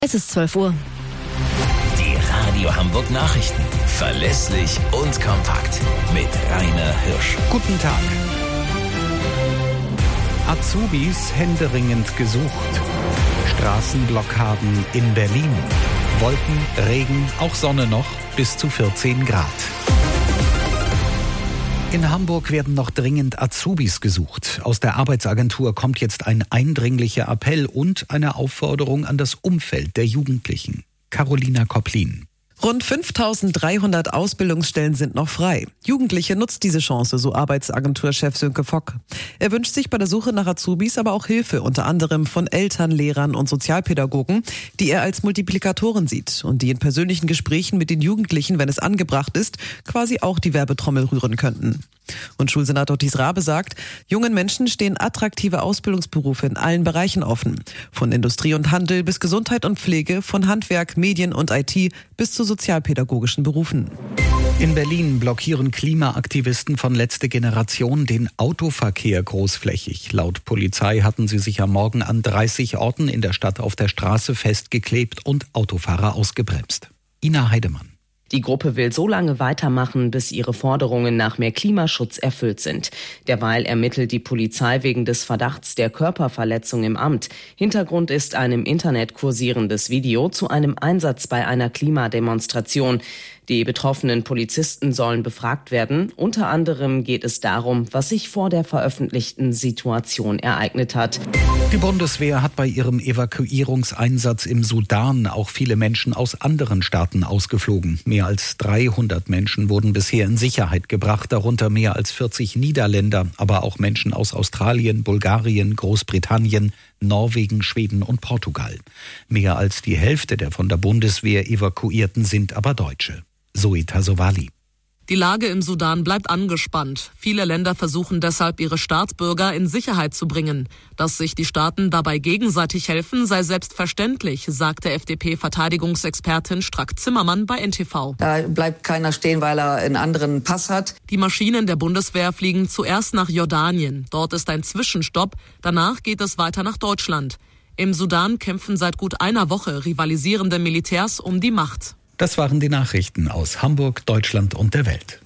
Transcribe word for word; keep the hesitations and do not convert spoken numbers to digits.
Es ist zwölf Uhr. Die Radio Hamburg Nachrichten. Verlässlich und kompakt. Mit Rainer Hirsch. Guten Tag. Azubis händeringend gesucht. Straßenblockaden in Berlin. Wolken, Regen, auch Sonne noch, bis zu vierzehn Grad. In Hamburg werden noch dringend Azubis gesucht. Aus der Arbeitsagentur kommt jetzt ein eindringlicher Appell und eine Aufforderung an das Umfeld der Jugendlichen. Carolina Kopplin. Rund fünftausenddreihundert Ausbildungsstellen sind noch frei. Jugendliche nutzt diese Chance, so Arbeitsagenturchef Sönke Fock. Er wünscht sich bei der Suche nach Azubis aber auch Hilfe, unter anderem von Eltern, Lehrern und Sozialpädagogen, die er als Multiplikatoren sieht und die in persönlichen Gesprächen mit den Jugendlichen, wenn es angebracht ist, quasi auch die Werbetrommel rühren könnten. Und Schulsenator Thies Rabe sagt, jungen Menschen stehen attraktive Ausbildungsberufe in allen Bereichen offen. Von Industrie und Handel bis Gesundheit und Pflege, von Handwerk, Medien und I T bis zu sozialpädagogischen Berufen. In Berlin blockieren Klimaaktivisten von Letzte Generation den Autoverkehr großflächig. Laut Polizei hatten sie sich am Morgen an dreißig Orten in der Stadt auf der Straße festgeklebt und Autofahrer ausgebremst. Ina Heidemann. Die Gruppe will so lange weitermachen, bis ihre Forderungen nach mehr Klimaschutz erfüllt sind. Derweil ermittelt die Polizei wegen des Verdachts der Körperverletzung im Amt. Hintergrund ist ein im Internet kursierendes Video zu einem Einsatz bei einer Klimademonstration. Die betroffenen Polizisten sollen befragt werden. Unter anderem geht es darum, was sich vor der veröffentlichten Situation ereignet hat. Die Bundeswehr hat bei ihrem Evakuierungseinsatz im Sudan auch viele Menschen aus anderen Staaten ausgeflogen. Mehr als dreihundert Menschen wurden bisher in Sicherheit gebracht, darunter mehr als vierzig Niederländer, aber auch Menschen aus Australien, Bulgarien, Großbritannien, Norwegen, Schweden und Portugal. Mehr als die Hälfte der von der Bundeswehr Evakuierten sind aber Deutsche. Zoe Tasovali. Die Lage im Sudan bleibt angespannt. Viele Länder versuchen deshalb, ihre Staatsbürger in Sicherheit zu bringen. Dass sich die Staaten dabei gegenseitig helfen, sei selbstverständlich, sagte F D P-Verteidigungsexpertin Strack-Zimmermann bei N T V. Da bleibt keiner stehen, weil er einen anderen Pass hat. Die Maschinen der Bundeswehr fliegen zuerst nach Jordanien. Dort ist ein Zwischenstopp. Danach geht es weiter nach Deutschland. Im Sudan kämpfen seit gut einer Woche rivalisierende Militärs um die Macht. Das waren die Nachrichten aus Hamburg, Deutschland und der Welt.